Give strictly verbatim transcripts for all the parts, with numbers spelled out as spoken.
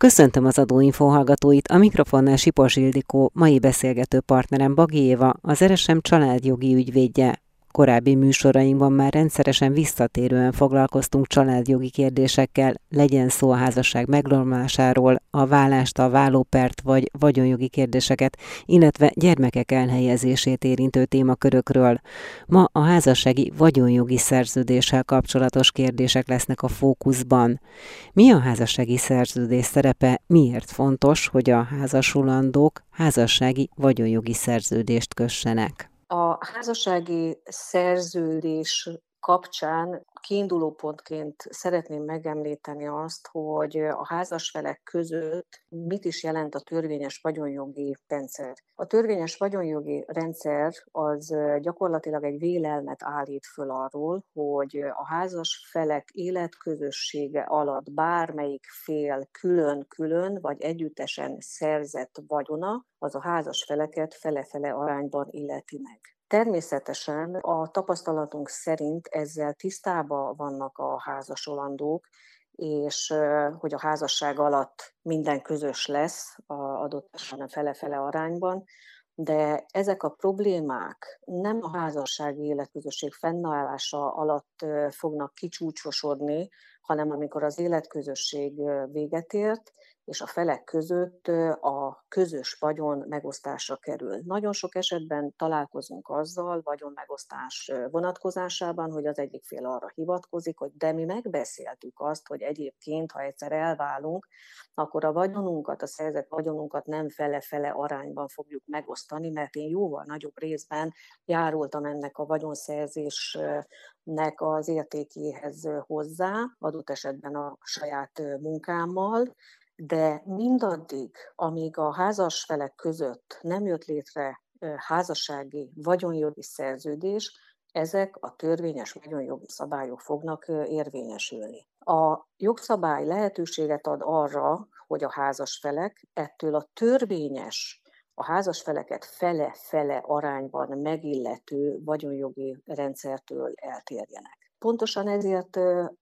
Köszöntöm az Adóinfo hallgatóit, a mikrofonnál Sipos Ildikó, mai beszélgető partnerem Bagi Éva, az er es em családjogi ügyvédje. Korábbi műsorainkban már rendszeresen visszatérően foglalkoztunk családjogi kérdésekkel, legyen szó a házasság megromlásáról, a vállást, a vállópert vagy vagyonjogi kérdéseket, illetve gyermekek elhelyezését érintő témakörökről. Ma a házassági vagyonjogi szerződéssel kapcsolatos kérdések lesznek a fókuszban. Mi a házassági szerződés szerepe, miért fontos, hogy a házasulandók házassági vagyonjogi szerződést kössenek? A házassági szerződés kapcsán kiindulópontként szeretném megemlíteni azt, hogy a házasfelek között mit is jelent a törvényes vagyonjogi rendszer. A törvényes vagyonjogi rendszer az gyakorlatilag egy vélelmet állít föl arról, hogy a házasfelek életközössége alatt bármelyik fél külön-külön vagy együttesen szerzett vagyona, az a házasfeleket fele-fele arányban illeti meg. Természetesen a tapasztalatunk szerint ezzel tisztában vannak a házasolandók, és hogy a házasság alatt minden közös lesz, adott esetben fele-fele arányban, de ezek a problémák nem a házassági életközösség fennállása alatt fognak kicsúcsosodni, hanem amikor az életközösség véget ért, és a felek között a közös vagyon megosztásra kerül. Nagyon sok esetben találkozunk azzal, vagyonmegosztás vonatkozásában, hogy az egyik fél arra hivatkozik, hogy de mi megbeszéltük azt, hogy egyébként, ha egyszer elválunk, akkor a vagyonunkat, a szerzett vagyonunkat nem fele-fele arányban fogjuk megosztani, mert én jóval nagyobb részben járultam ennek a vagyonszerzésnek az értékéhez hozzá, adott esetben a saját munkámmal, de mindaddig, amíg a házasfelek között nem jött létre házassági vagyonjogi szerződés, ezek a törvényes vagyonjogi szabályok fognak érvényesülni. A jogszabály lehetőséget ad arra, hogy a házasfelek ettől a törvényes, a házasfeleket fele-fele arányban megillető vagyonjogi rendszertől eltérjenek. Pontosan ezért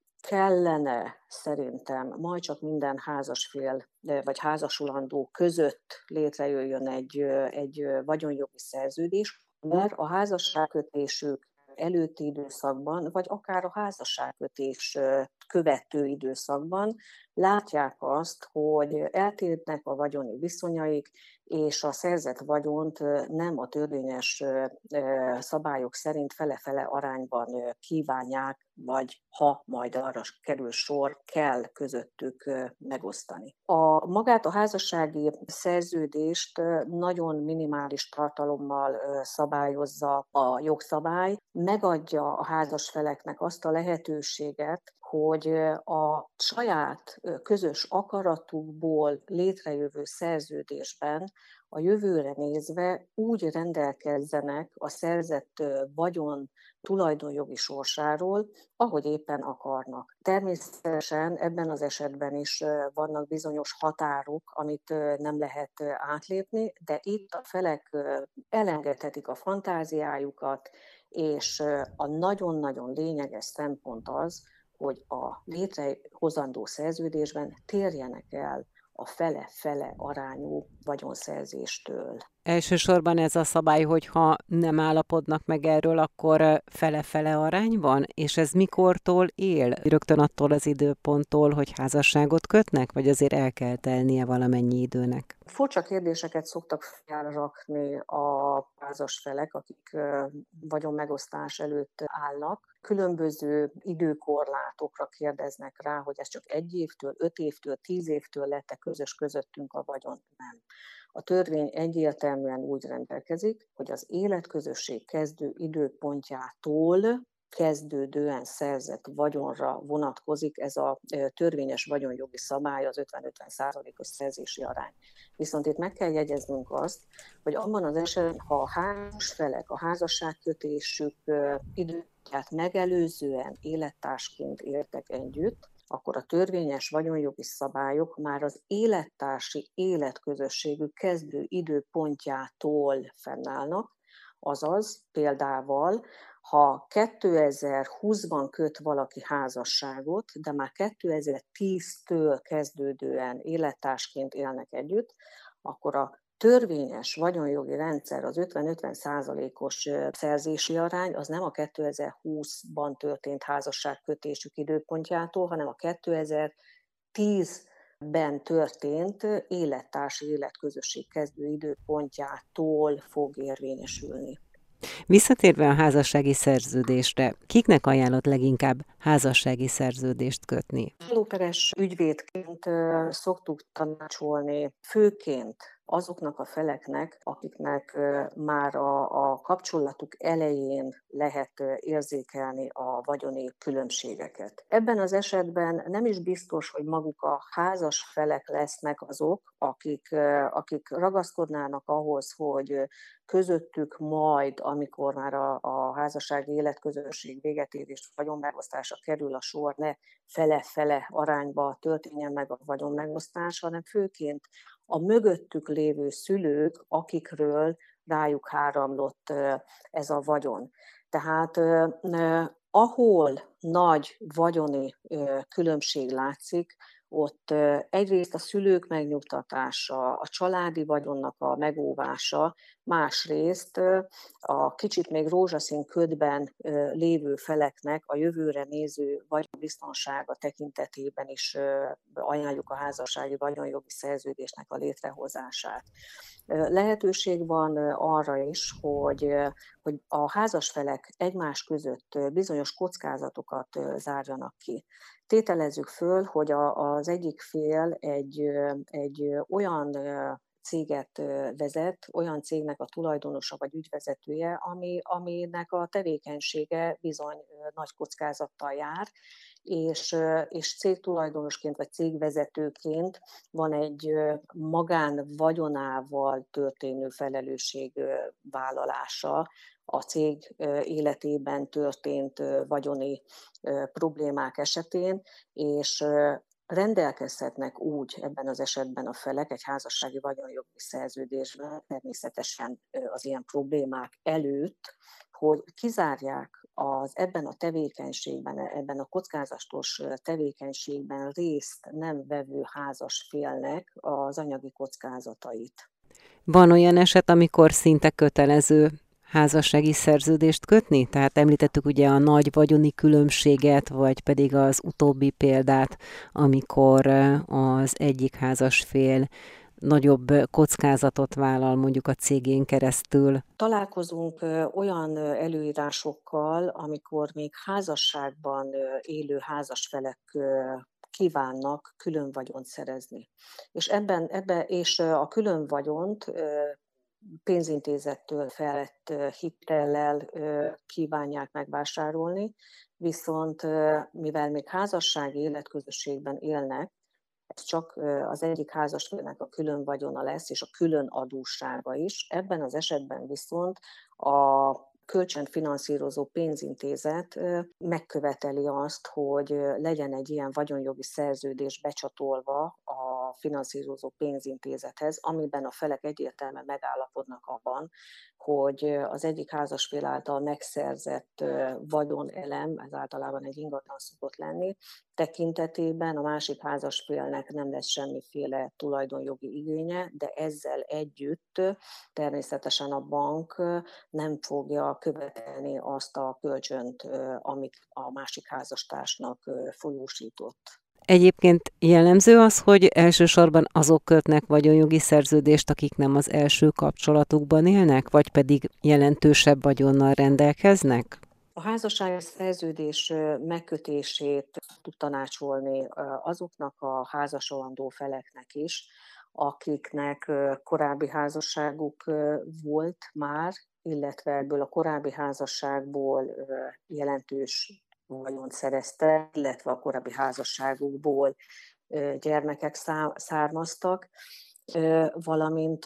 kellene szerintem majd csak minden házasfél vagy házasulandó között létrejöjjön egy, egy vagyonjogi szerződés, mert a házasságkötésük előtti időszakban, vagy akár a házasságkötés követő időszakban látják azt, hogy eltérnek a vagyoni viszonyaik, és a szerzett vagyont nem a törvényes szabályok szerint fele-fele arányban kívánják, vagy ha majd arra kerül sor, kell közöttük megosztani. A magát a házassági szerződést nagyon minimális tartalommal szabályozza a jogszabály, megadja a házasfeleknek azt a lehetőséget, hogy a saját közös akaratukból létrejövő szerződésben a jövőre nézve úgy rendelkezzenek a szerzett vagyon tulajdonjogi sorsáról, ahogy éppen akarnak. Természetesen ebben az esetben is vannak bizonyos határok, amit nem lehet átlépni, de itt a felek elengedhetik a fantáziájukat, és a nagyon-nagyon lényeges szempont az, hogy a létrehozandó szerződésben térjenek el a fele-fele arányú vagyonszerzéstől. Elsősorban ez a szabály, hogy ha nem állapodnak meg erről, akkor fele-fele arányban? És ez mikortól él? Rögtön attól az időponttól, hogy házasságot kötnek, vagy azért el kell telnie valamennyi időnek? Furcsa kérdéseket szoktak felrakni a házasfelek, akik vagyonmegosztás előtt állnak. Különböző időkorlátokra kérdeznek rá, hogy ez csak egy évtől, öt évtől, tíz évtől lett-e közös közöttünk a vagyon? Nem. A törvény egyértelműen úgy rendelkezik, hogy az életközösség kezdő időpontjától kezdődően szerzett vagyonra vonatkozik ez a törvényes vagyonjogi szabály, az ötven-ötven százalékos szerzési arány. Viszont itt meg kell jegyeznünk azt, hogy abban az esetben, ha a házasfelek a házasságkötésük időpontját megelőzően élettársként éltek együtt, akkor a törvényes vagyonjogi szabályok már az élettársi életközösségük kezdő időpontjától fennállnak, azaz példával Ha kétezer-húszban köt valaki házasságot, de már kétezer-tíztől kezdődően élettársként élnek együtt, akkor a törvényes vagyonjogi rendszer, az ötven-ötven százalékos szerzési arány, az nem a kétezer-húszban történt házasságkötésük időpontjától, hanem a kétezer-tízben történt élettársi életközösség kezdő időpontjától fog érvényesülni. Visszatérve a házassági szerződésre, kiknek ajánlott leginkább házassági szerződést kötni? Lóperes ügyvédként szoktuk tanácsolni főként azoknak a feleknek, akiknek már a, a kapcsolatuk elején lehet érzékelni a vagyoni különbségeket. Ebben az esetben nem is biztos, hogy maguk a házas felek lesznek azok, akik, akik ragaszkodnának ahhoz, hogy közöttük majd, amikor már a, a házassági életközösség véget ér és vagyonmegosztásra kerül a sor, ne fele-fele arányba történjen meg a vagyonmegosztás, hanem főként a mögöttük lévő szülők, akikről rájuk áramlott ez a vagyon. Tehát ahol nagy vagyoni különbség látszik, ott egyrészt a szülők megnyugtatása, a családi vagyonnak a megóvása, másrészt a kicsit még rózsaszín ködben lévő feleknek a jövőre néző vagyonbiztonsága tekintetében is ajánljuk a házassági vagyonjogi szerződésnek a létrehozását. Lehetőség van arra is, hogy, hogy a házasfelek egymás között bizonyos kockázatokat zárjanak ki. Tételezzük föl, hogy a, az egyik fél egy, egy olyan céget vezet, olyan cégnek a tulajdonosa vagy ügyvezetője, ami, aminek a tevékenysége bizony nagy kockázattal jár, és, és cégtulajdonosként vagy cégvezetőként van egy magán vagyonával történő felelősségvállalása a cég életében történt vagyoni problémák esetén, és rendelkezhetnek úgy ebben az esetben a felek egy házassági vagyonjogi szerződésben, természetesen az ilyen problémák előtt, hogy kizárják az ebben a tevékenységben, ebben a kockázatos tevékenységben részt nem vevő házas félnek az anyagi kockázatait. Van olyan eset, amikor szinte kötelező házassági szerződést kötni? Tehát említettük ugye a nagy vagyoni különbséget, vagy pedig az utóbbi példát, amikor az egyik házas fél nagyobb kockázatot vállal mondjuk a cégén keresztül. Találkozunk olyan előírásokkal, amikor még házasságban élő házasfelek kívánnak külön vagyont szerezni. És ebben, ebben és a külön vagyont pénzintézettől felett hitellel kívánják megvásárolni, viszont mivel még házassági életközösségben élnek, ez csak az egyik házasfélnek a külön vagyona lesz, és a külön adóssága is. Ebben az esetben viszont a kölcsönfinanszírozó pénzintézet megköveteli azt, hogy legyen egy ilyen vagyonjogi szerződés becsatolva a finanszírozó pénzintézethez, amiben a felek egyértelműen megállapodnak abban, hogy az egyik házasfél által megszerzett vagyonelem, ez általában egy ingatlan szokott lenni, tekintetében a másik házasfélnek nem lesz semmiféle tulajdonjogi igénye, de ezzel együtt természetesen a bank nem fogja követelni azt a kölcsönt, amit a másik házastársnak folyósított. Egyébként jellemző az, hogy elsősorban azok kötnek vagyonjogi szerződést, akik nem az első kapcsolatukban élnek, vagy pedig jelentősebb vagyonnal rendelkeznek? A házassági szerződés megkötését tud tanácsolni azoknak a házasolandó feleknek is, akiknek korábbi házasságuk volt már, illetve ebből a korábbi házasságból jelentős vagyont szerezte, illetve a korábbi házasságukból gyermekek származtak, valamint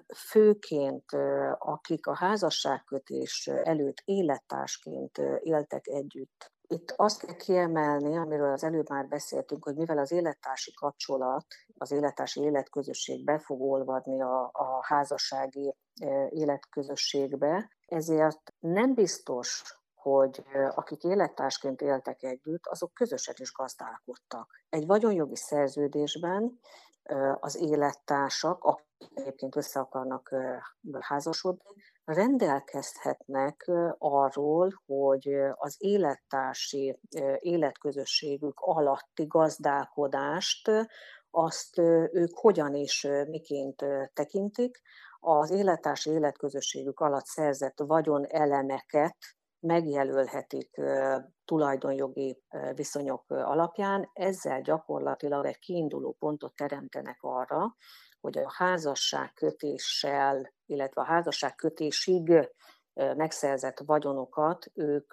főként akik a házasságkötés előtt élettársként éltek együtt. Itt azt kell kiemelni, amiről az előbb már beszéltünk, hogy mivel az élettársi kapcsolat, az élettársi életközösség be fog olvadni a, a házassági életközösségbe, ezért nem biztos, hogy akik élettársként éltek együtt, azok közösen is gazdálkodtak. Egy vagyonjogi szerződésben az élettársak, akik egyébként össze akarnak házasodni, rendelkezhetnek arról, hogy az élettársi életközösségük alatti gazdálkodást azt ők hogyan és miként tekintik. Az élettársi életközösségük alatt szerzett vagyonelemeket megjelölhetik tulajdonjogi viszonyok alapján, ezzel gyakorlatilag egy kiinduló pontot teremtenek arra, hogy a házasságkötéssel, illetve a házasságkötésig megszerzett vagyonokat ők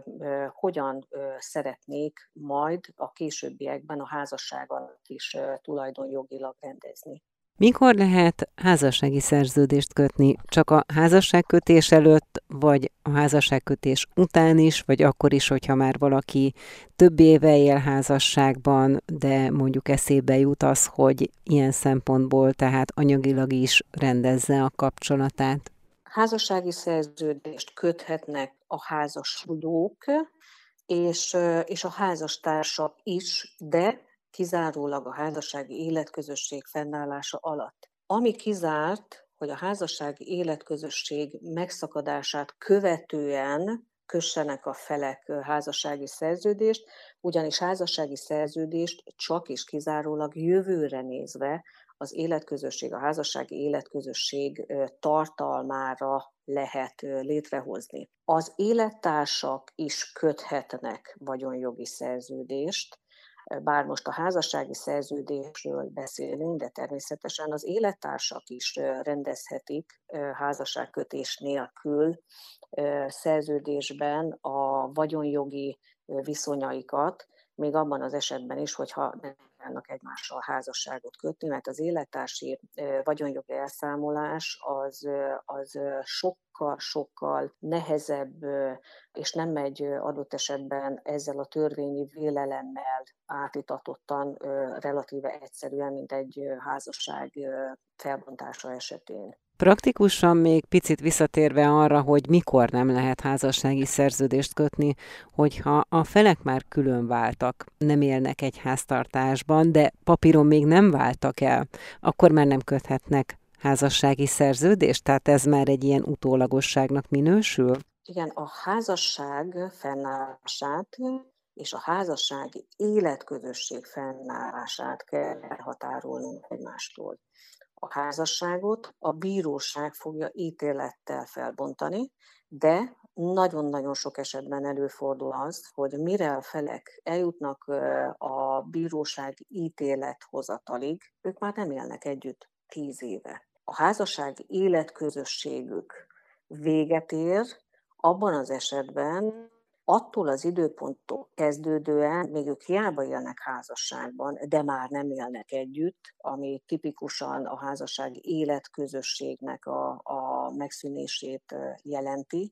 hogyan szeretnék majd a későbbiekben a házasság alatt is tulajdonjogilag rendezni. Mikor lehet házassági szerződést kötni? Csak a házasságkötés előtt, vagy a házasságkötés után is, vagy akkor is, hogyha már valaki több éve él házasságban, de mondjuk eszébe jut az, hogy ilyen szempontból, tehát anyagilag is rendezze a kapcsolatát? Házassági szerződést köthetnek a házasodók és, és a házastársak is, de kizárólag a házassági életközösség fennállása alatt. Ami kizárt, hogy a házassági életközösség megszakadását követően kössenek a felek házassági szerződést, ugyanis házassági szerződést csak és kizárólag jövőre nézve az életközösség, a házassági életközösség tartalmára lehet létrehozni. Az élettársak is köthetnek vagyonjogi szerződést, bár most a házassági szerződésről beszélünk, de természetesen az élettársak is rendezhetik házasságkötés nélkül szerződésben a vagyonjogi viszonyaikat, még abban az esetben is, hogyha nem kívánnak egymással házasságot kötni, mert az élettársi vagyonjogi elszámolás az, az sokkal-sokkal nehezebb, és nem megy adott esetben ezzel a törvényi vélelemmel átítatottan relatíve egyszerűen, mint egy házasság felbontása esetén. Praktikusan még picit visszatérve arra, hogy mikor nem lehet házassági szerződést kötni, hogyha a felek már külön váltak, nem élnek egy háztartásban, de papíron még nem váltak el, akkor már nem köthetnek házassági szerződést? Tehát ez már egy ilyen utólagosságnak minősül? Igen, a házasság fennállását és a házassági életközösség fennállását kell elhatárolnunk egymástól. A házasságot a bíróság fogja ítélettel felbontani, de nagyon-nagyon sok esetben előfordul az, hogy mire a felek eljutnak a bíróság ítélethozatalig, ők már nem élnek együtt tíz éve. A házassági életközösségük véget ér, abban az esetben attól az időponttól kezdődően, még ők hiába élnek házasságban, de már nem élnek együtt, ami tipikusan a házassági életközösségnek a, a megszűnését jelenti,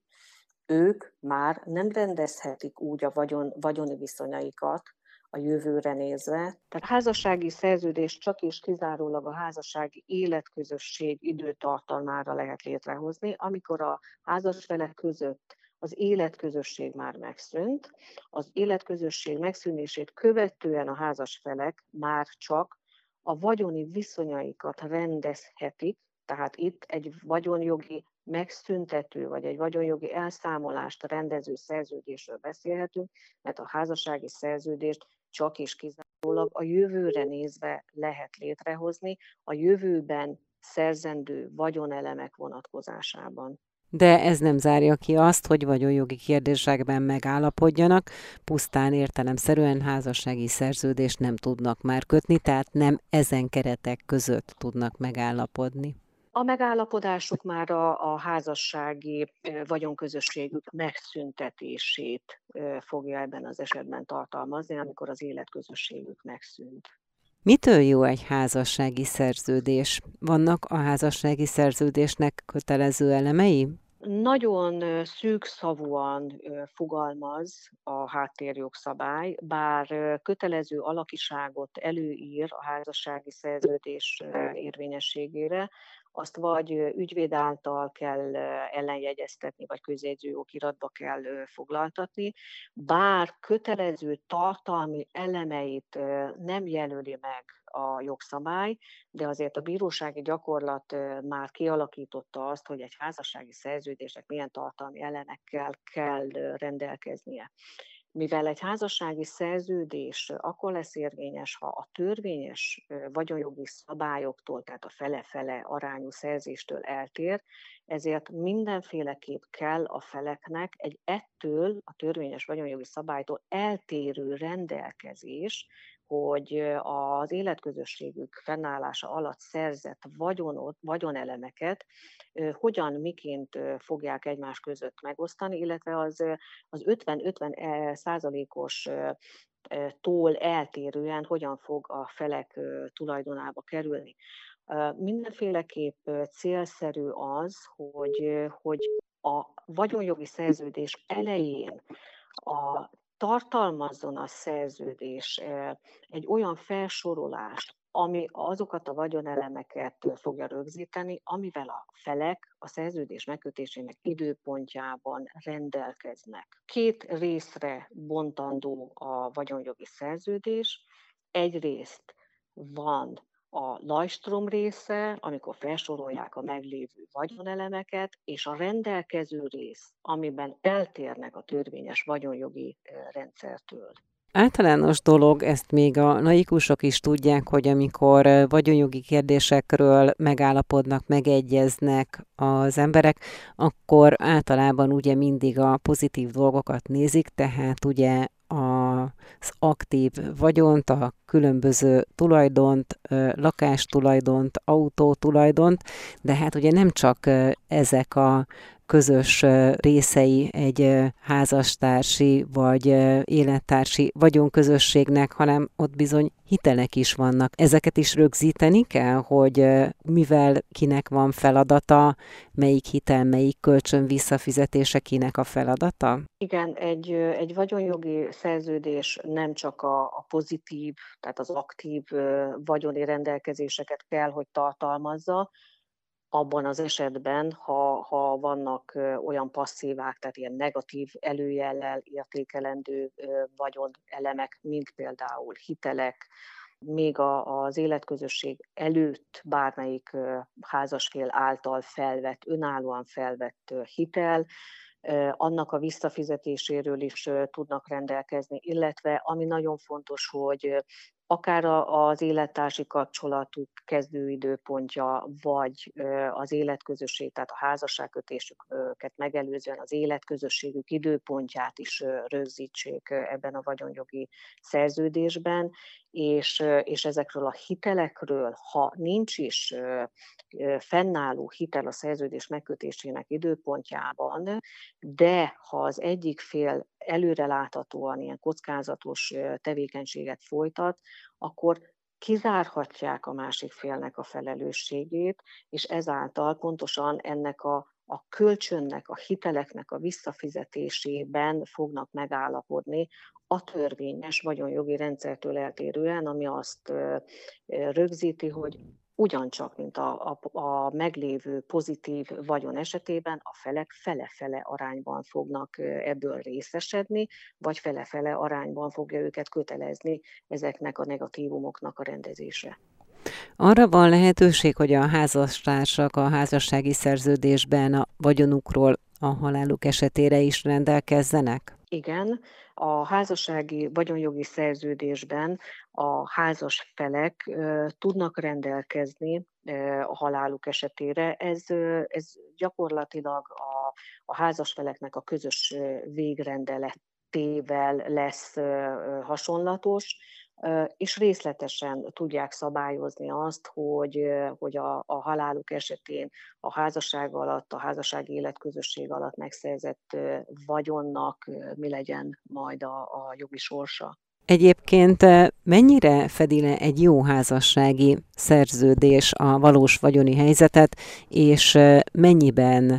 ők már nem rendezhetik úgy a vagyon, vagyoni viszonyaikat a jövőre nézve. Tehát a házassági szerződés csak és kizárólag a házassági életközösség időtartalmára lehet létrehozni, amikor a házasfelek között az életközösség már megszűnt, az életközösség megszűnését követően a házasfelek már csak a vagyoni viszonyaikat rendezhetik, tehát itt egy vagyonjogi megszüntető, vagy egy vagyonjogi elszámolást rendező szerződésről beszélhetünk, mert a házassági szerződést csak és kizárólag a jövőre nézve lehet létrehozni, a jövőben szerzendő vagyonelemek vonatkozásában. De ez nem zárja ki azt, hogy vagyonjogi kérdésekben megállapodjanak, pusztán értelemszerűen házassági szerződést nem tudnak már kötni, tehát nem ezen keretek között tudnak megállapodni. A megállapodásuk már a, a házassági vagyonközösségük megszüntetését fogja ebben az esetben tartalmazni, amikor az életközösségük megszűnt. Mitől jó egy házassági szerződés? Vannak a házassági szerződésnek kötelező elemei? Nagyon szűkszavúan fogalmaz a háttérjogszabály, bár kötelező alakiságot előír a házassági szerződés érvényességére, azt vagy ügyvéd által kell ellenjegyeztetni, vagy közjegyző okiratba kell foglaltatni, bár kötelező tartalmi elemeit nem jelöli meg a jogszabály, de azért a bírósági gyakorlat már kialakította azt, hogy egy házassági szerződésnek milyen tartalmi elemekkel kell rendelkeznie. Mivel egy házassági szerződés akkor lesz érvényes, ha a törvényes vagyonjogi szabályoktól, tehát a fele-fele arányú szerzéstől eltér, ezért mindenféleképp kell a feleknek egy ettől a törvényes vagyonjogi szabálytól eltérő rendelkezés, hogy az életközösségük fennállása alatt szerzett vagyonot, vagyonelemeket hogyan, miként fogják egymás között megosztani, illetve az, az ötven-ötven százalékos tól eltérően hogyan fog a felek tulajdonába kerülni. Mindenféleképp célszerű az, hogy, hogy a vagyonjogi szerződés elején a tartalmazzon a szerződés egy olyan felsorolást, ami azokat a vagyonelemeket fogja rögzíteni, amivel a felek a szerződés megkötésének időpontjában rendelkeznek. Két részre bontandó a vagyonjogi szerződés. Egyrészt van a lajstrom része, amikor felsorolják a meglévő vagyonelemeket, és a rendelkező rész, amiben eltérnek a törvényes vagyonjogi rendszertől. Általános dolog, ezt még a laikusok is tudják, hogy amikor vagyonjogi kérdésekről megállapodnak, megegyeznek az emberek, akkor általában ugye mindig a pozitív dolgokat nézik, tehát ugye az aktív vagyont, a különböző tulajdont, lakástulajdont, autótulajdont, de hát ugye nem csak ezek a közös részei egy házastársi vagy élettársi vagyonközösségnek, hanem ott bizony hitelek is vannak. Ezeket is rögzíteni kell, hogy mivel kinek van feladata, melyik hitel, melyik kölcsön visszafizetése kinek a feladata? Igen, egy, egy vagyonjogi szerződés nem csak a, a pozitív, tehát az aktív vagyoni rendelkezéseket kell, hogy tartalmazza, abban az esetben, ha, ha vannak olyan passzívák, tehát ilyen negatív előjellel értékelendő vagyonelemek, mint például hitelek, még a, az életközösség előtt bármelyik házasfél által felvett, önállóan felvett hitel, annak a visszafizetéséről is tudnak rendelkezni, illetve ami nagyon fontos, hogy akár az élettársi kapcsolatuk kezdőidőpontja, vagy az életközösség, tehát a házasságkötésüket megelőzően az életközösségük időpontját is rögzítsék ebben a vagyonjogi szerződésben, és, és ezekről a hitelekről, ha nincs is fennálló hitel a szerződés megkötésének időpontjában, de ha az egyik fél előreláthatóan ilyen kockázatos tevékenységet folytat, akkor kizárhatják a másik félnek a felelősségét, és ezáltal pontosan ennek a, a kölcsönnek, a hiteleknek a visszafizetésében fognak megállapodni a törvényes vagyonjogi rendszertől eltérően, ami azt rögzíti, hogy ugyancsak, mint a, a, a meglévő pozitív vagyon esetében, a felek fele-fele arányban fognak ebből részesedni, vagy fele-fele arányban fogja őket kötelezni ezeknek a negatívumoknak a rendezése. Arra van lehetőség, hogy a házastársak a házassági szerződésben a vagyonukról a haláluk esetére is rendelkezzenek? Igen, a házassági vagyonjogi szerződésben a házas felek uh, tudnak rendelkezni uh, a haláluk esetére. Ez, uh, ez gyakorlatilag a, a házas feleknek a közös uh, végrendeletével lesz uh, hasonlatos, és részletesen tudják szabályozni azt, hogy, hogy a, a haláluk esetén a házasság alatt, a házassági életközösség alatt megszerzett vagyonnak mi legyen majd a, a jogi sorsa. Egyébként mennyire fedi le egy jó házassági szerződés a valós vagyoni helyzetet, és mennyiben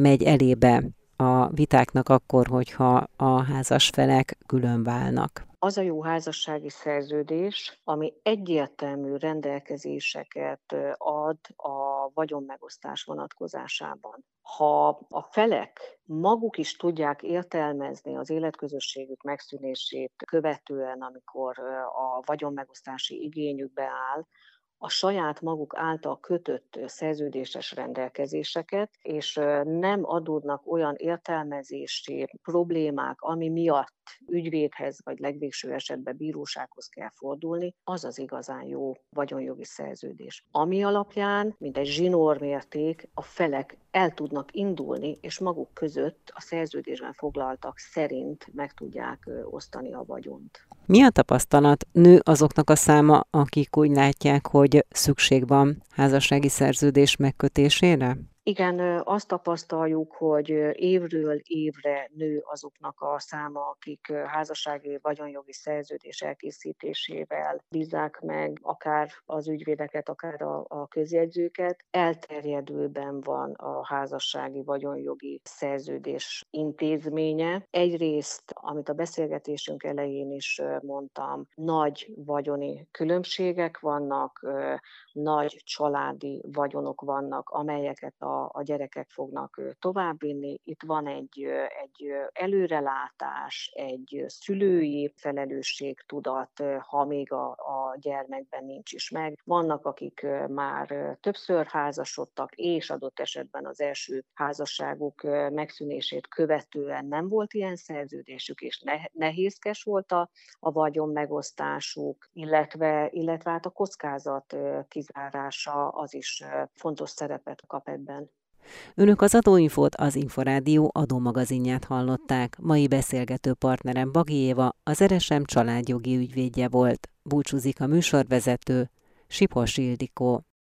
megy elébe a vitáknak akkor, hogyha a házas felek külön válnak? Az a jó házassági szerződés, ami egyértelmű rendelkezéseket ad a vagyonmegosztás vonatkozásában. Ha a felek maguk is tudják értelmezni az életközösségük megszűnését követően, amikor a vagyonmegosztási igényükbe áll, a saját maguk által kötött szerződéses rendelkezéseket, és nem adódnak olyan értelmezési problémák, ami miatt ügyvédhez vagy legvégső esetben bírósághoz kell fordulni, az az igazán jó vagyonjogi szerződés. Ami alapján, mint egy zsinórmérték, a felek el tudnak indulni, és maguk között a szerződésben foglaltak szerint meg tudják osztani a vagyont. Mi a tapasztalat? Nő azoknak a száma, akik úgy látják, hogy szükség van házassági szerződés megkötésére? Igen, azt tapasztaljuk, hogy évről évre nő azoknak a száma, akik házassági vagyonjogi szerződés elkészítésével bízzák meg akár az ügyvédeket, akár a, a közjegyzőket. Elterjedőben van a házassági vagyonjogi szerződés intézménye. Egyrészt, amit a beszélgetésünk elején is mondtam, nagy vagyoni különbségek vannak, nagy családi vagyonok vannak, amelyeket a a gyerekek fognak továbbvinni. Itt van egy, egy előrelátás, egy szülői felelősségtudat, ha még a, a gyermekben nincs is meg. Vannak, akik már többször házasodtak, és adott esetben az első házasságuk megszűnését követően nem volt ilyen szerződésük, és nehézkes volt a, a vagyon megosztásuk, illetve, illetve hát a kockázat kizárása az is fontos szerepet kap ebben. Önök az Adóinfót, az Inforádió adómagazinját hallották. Mai beszélgető partnerem Baghi Éva, az er es em családjogi ügyvédje volt. Búcsúzik a műsorvezető, Sipos Ildikó.